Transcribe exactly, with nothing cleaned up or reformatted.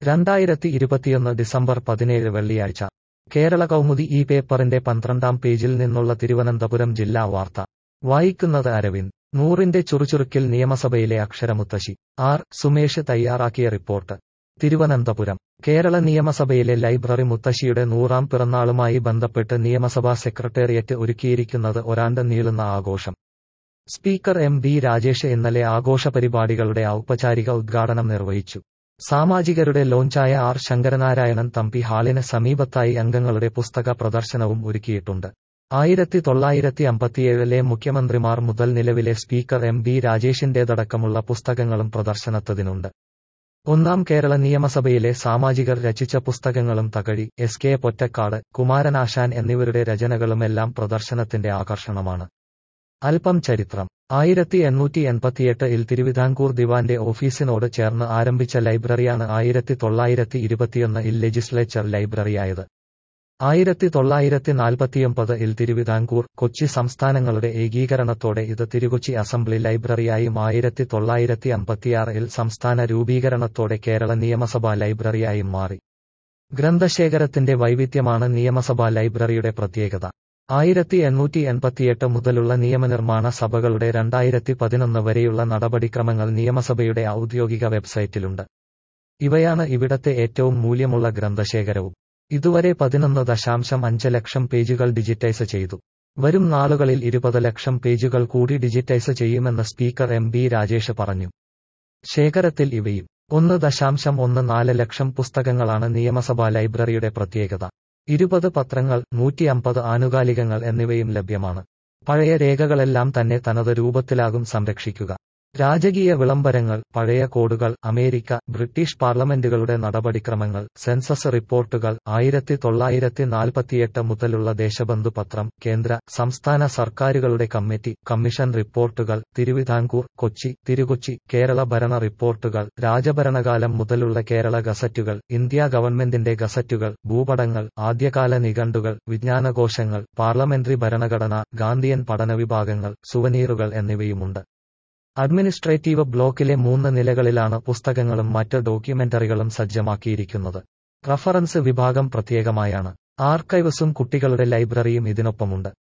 രണ്ടായിരത്തി ഇരുപത്തിയൊന്ന് ഡിസംബർ പതിനേഴ് വെള്ളിയാഴ്ച കേരള കൗമുദി ഈ പേപ്പറിന്റെ പന്ത്രണ്ടാം പേജിൽ നിന്നുള്ള തിരുവനന്തപുരം ജില്ലാ വാർത്ത വായിക്കുന്നത് അരവിന്ദ്. നൂറിന്റെ ചുറുചുറുക്കിൽ നിയമസഭയിലെ അക്ഷരമുത്തശ്ശി. ആർ സുമേഷ് തയ്യാറാക്കിയ റിപ്പോർട്ട്. തിരുവനന്തപുരം. കേരള നിയമസഭയിലെ ലൈബ്രറി മുത്തശ്ശിയുടെ നൂറാം പിറന്നാളുമായി ബന്ധപ്പെട്ട് നിയമസഭാ സെക്രട്ടേറിയറ്റ് ഒരുക്കിയിരിക്കുന്നത് ഒരാണ്ട് നീളുന്ന ആഘോഷം. സ്പീക്കർ എം ബി രാജേഷ് ഇന്നലെ ആഘോഷപരിപാടികളുടെ ഔപചാരിക ഉദ്ഘാടനം നിർവഹിച്ചു. സാമാജികരുടെ ലോഞ്ചായ ആർ ശങ്കരനാരായണൻ തമ്പി ഹാളിന് സമീപത്തായി അംഗങ്ങളുടെ പുസ്തക പ്രദർശനവും ഒരുക്കിയിട്ടുണ്ട്. ആയിരത്തി തൊള്ളായിരത്തി അമ്പത്തിയേഴിലെ മുഖ്യമന്ത്രിമാർ മുതൽ നിലവിലെ സ്പീക്കർ എം ബി രാജേഷിന്റേതടക്കമുള്ള പുസ്തകങ്ങളും പ്രദർശനത്തിനുണ്ട്. ഒന്നാം കേരള നിയമസഭയിലെ സാമാജികർ രചിച്ച പുസ്തകങ്ങളും തകഴി, എസ് കെ പൊറ്റക്കാട്, കുമാരനാശാൻ എന്നിവരുടെ രചനകളുമെല്ലാം പ്രദർശനത്തിന്റെ ആകർഷണമാണ്. അല്പം ചരിത്രം. ആയിരത്തി എണ്ണൂറ്റി എൺപത്തിയെട്ട് ഇൽ തിരുവിതാംകൂർ ദിവാന്റെ ഓഫീസിനോട് ചേർന്ന് ആരംഭിച്ച ലൈബ്രറിയാണ് ആയിരത്തി തൊള്ളായിരത്തി ഇരുപത്തിയൊന്ന് ഇൽ ലെജിസ്ലേച്ചർ ലൈബ്രറിയായത്. ആയിരത്തി തൊള്ളായിരത്തി നാൽപ്പത്തിയൊമ്പത് ഇൽ തിരുവിതാംകൂർ, കൊച്ചി സംസ്ഥാനങ്ങളുടെ ഏകീകരണത്തോടെ ഇത് തിരുകൊച്ചി അസംബ്ലി ലൈബ്രറിയായും ആയിരത്തി തൊള്ളായിരത്തി അമ്പത്തിയാറ് ഇൽ സംസ്ഥാന രൂപീകരണത്തോടെ കേരള നിയമസഭാ ലൈബ്രറിയായും മാറി. ഗ്രന്ഥശേഖരത്തിന്റെ വൈവിധ്യമാണ് നിയമസഭാ ലൈബ്രറിയുടെ പ്രത്യേകത. ആയിരത്തി എണ്ണൂറ്റി എൺപത്തിയെട്ട് മുതലുള്ള നിയമനിർമ്മാണ സഭകളുടെ രണ്ടായിരത്തി പതിനൊന്ന് വരെയുള്ള നടപടിക്രമങ്ങൾ നിയമസഭയുടെ ഔദ്യോഗിക വെബ്സൈറ്റിലുണ്ട്. ഇവയാണ് ഇവിടത്തെ ഏറ്റവും മൂല്യമുള്ള ഗ്രന്ഥശേഖരവും. ഇതുവരെ പതിനൊന്ന് ദശാംശം അഞ്ച് ലക്ഷം പേജുകൾ ഡിജിറ്റൈസ് ചെയ്തു. വരും നാളുകളിൽ ഇരുപത് ലക്ഷം പേജുകൾ കൂടി ഡിജിറ്റൈസ് ചെയ്യുമെന്ന് സ്പീക്കർ എം ബി രാജേഷ് പറഞ്ഞു. ശേഖരത്തിൽ ഇവയും ഒന്ന് ദശാംശം ഒന്ന് നാല് ലക്ഷം പുസ്തകങ്ങളാണ് നിയമസഭാ ലൈബ്രറിയുടെ പ്രത്യേകത. ഇരുപത് പത്രങ്ങൾ, നൂറ്റി അമ്പത് ആനുകാലികങ്ങൾ എന്നിവയും ലഭ്യമാണ്. പഴയ രേഖകളെല്ലാം തന്നെ തനത് രൂപത്തിലാകും സംരക്ഷിക്കുക. രാജകീയ വിളംബരങ്ങൾ, പഴയ കോഡുകൾ, അമേരിക്ക, ബ്രിട്ടീഷ് പാർലമെന്റുകളുടെ നടപടിക്രമങ്ങൾ, സെൻസസ് റിപ്പോർട്ടുകൾ, ആയിരത്തി തൊള്ളായിരത്തി നാൽപ്പത്തിയെട്ട് മുതലുള്ള ദേശബന്ധു പത്രം, കേന്ദ്ര, സംസ്ഥാന സർക്കാരുകളുടെ കമ്മിറ്റി, കമ്മീഷൻ റിപ്പോർട്ടുകൾ, തിരുവിതാംകൂർ, കൊച്ചി, തിരുകൊച്ചി, കേരള ഭരണ റിപ്പോർട്ടുകൾ, രാജഭരണകാലം മുതലുള്ള കേരള ഗസറ്റുകൾ, ഇന്ത്യാ ഗവൺമെന്റിന്റെ ഗസറ്റുകൾ, ഭൂപടങ്ങൾ, ആദ്യകാല നിഘണ്ടുകൾ, വിജ്ഞാനകോശങ്ങൾ, പാർലമെന്ററി ഭരണഘടന, ഗാന്ധിയൻ പഠനവിഭാഗങ്ങൾ, സുവനീറുകൾ എന്നിവയുമുണ്ട്. അഡ്മിനിസ്ട്രേറ്റീവ് ബ്ലോക്കിലെ മൂന്ന് നിലകളിലാണ് പുസ്തകങ്ങളും മറ്റ് ഡോക്യുമെന്ററികളും സജ്ജമാക്കിയിരിക്കുന്നത്. റഫറൻസ് വിഭാഗം പ്രത്യേകമായാണ്. ആർക്കൈവസും കുട്ടികളുടെ ലൈബ്രറിയും ഇതിനൊപ്പമുണ്ട്.